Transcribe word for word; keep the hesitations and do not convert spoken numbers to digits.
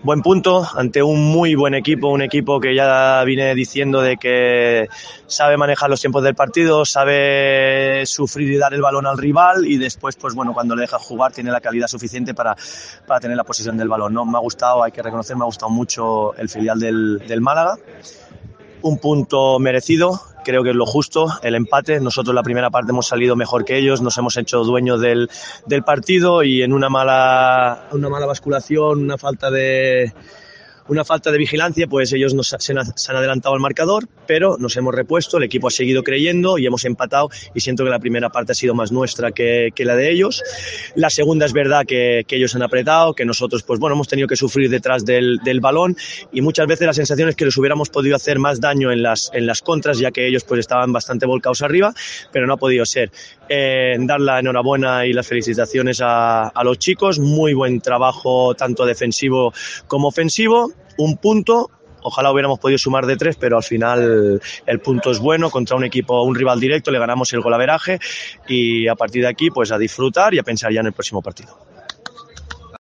Buen punto ante un muy buen equipo, un equipo que ya vine diciendo de que sabe manejar los tiempos del partido, sabe sufrir y dar el balón al rival y después, pues bueno, cuando le dejas jugar tiene la calidad suficiente para, para tener la posesión del balón, ¿no? Me ha gustado, hay que reconocer, me ha gustado mucho el filial del, del Málaga. Un punto merecido, creo que es lo justo, el empate. Nosotros la primera parte hemos salido mejor que ellos, nos hemos hecho dueños del, del partido y en una mala, una mala basculación, una falta de... Una falta de vigilancia, pues ellos nos, se, han, se han adelantado al marcador, pero nos hemos repuesto, el equipo ha seguido creyendo y hemos empatado y siento que la primera parte ha sido más nuestra que, que la de ellos. La segunda es verdad que, que ellos han apretado, que nosotros pues bueno hemos tenido que sufrir detrás del, del balón y muchas veces la sensación es que les hubiéramos podido hacer más daño en las, en las contras, ya que ellos pues estaban bastante volcados arriba, pero no ha podido ser. Eh, dar la enhorabuena y las felicitaciones a, a los chicos, muy buen trabajo tanto defensivo como ofensivo. Un punto, ojalá hubiéramos podido sumar de tres, pero al final el punto es bueno contra un equipo, un rival directo, le ganamos el golaveraje y a partir de aquí pues a disfrutar y a pensar ya en el próximo partido.